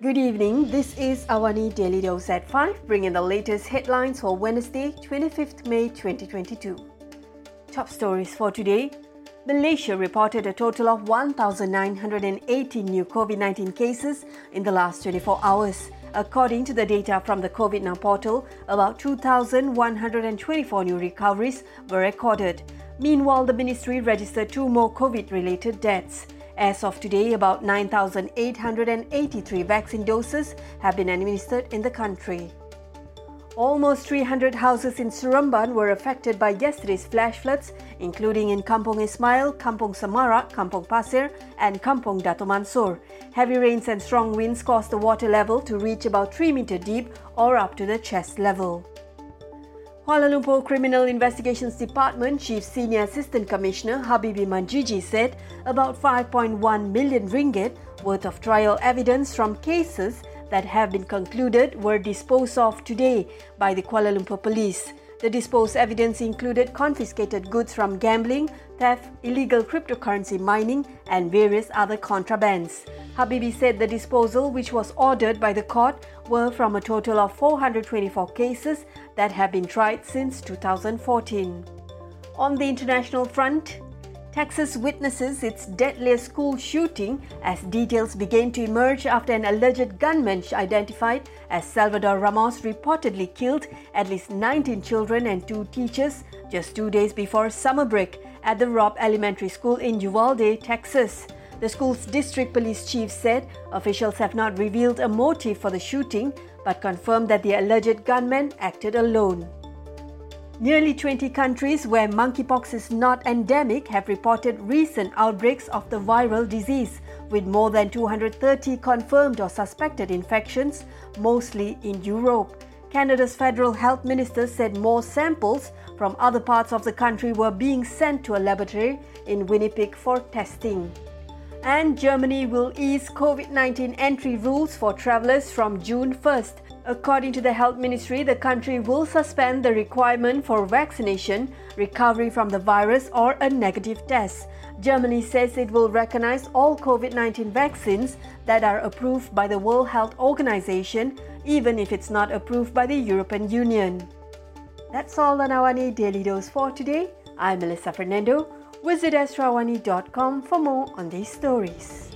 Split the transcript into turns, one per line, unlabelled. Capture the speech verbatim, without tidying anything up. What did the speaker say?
Good evening, this is Awani Daily Dose at five, bringing the latest headlines for Wednesday, twenty-fifth May twenty twenty-two. Top stories for today. Malaysia reported a total of one thousand nine hundred eighty new COVID nineteen cases in the last twenty-four hours. According to the data from the COVID Now portal, about two thousand one hundred twenty-four new recoveries were recorded. Meanwhile, the ministry registered two more COVID-related deaths. As of today, about nine thousand eight hundred eighty-three vaccine doses have been administered in the country. Almost three hundred houses in Seremban were affected by yesterday's flash floods, including in Kampung Ismail, Kampung Samara, Kampung Pasir and Kampung Dato Mansor. Heavy rains and strong winds caused the water level to reach about three meter deep or up to the chest level. Kuala Lumpur Criminal Investigations Department Chief Senior Assistant Commissioner Habibi Manjiji said about five point one million ringgit worth of trial evidence from cases that have been concluded were disposed of today by the Kuala Lumpur Police. The disposed evidence included confiscated goods from gambling, theft, illegal cryptocurrency mining and various other contrabands. Habibi said the disposal, which was ordered by the court, were from a total of four hundred twenty-four cases that have been tried since two thousand fourteen. On the international front, Texas witnesses its deadliest school shooting as details began to emerge after an alleged gunman identified as Salvador Ramos reportedly killed at least nineteen children and two teachers just two days before summer break at the Robb Elementary School in Uvalde, Texas. The school's district police chief said officials have not revealed a motive for the shooting but confirmed that the alleged gunman acted alone. Nearly twenty countries where monkeypox is not endemic have reported recent outbreaks of the viral disease, with more than two hundred thirty confirmed or suspected infections, mostly in Europe. Canada's federal health minister said more samples from other parts of the country were being sent to a laboratory in Winnipeg for testing. And Germany will ease COVID nineteen entry rules for travellers from June first. According to the Health Ministry, the country will suspend the requirement for vaccination, recovery from the virus or a negative test. Germany says it will recognize all COVID nineteen vaccines that are approved by the World Health Organization, even if it's not approved by the European Union. That's all on Awani Daily Dose for today. I'm Melissa Fernando. Visit astro awani dot com for more on these stories.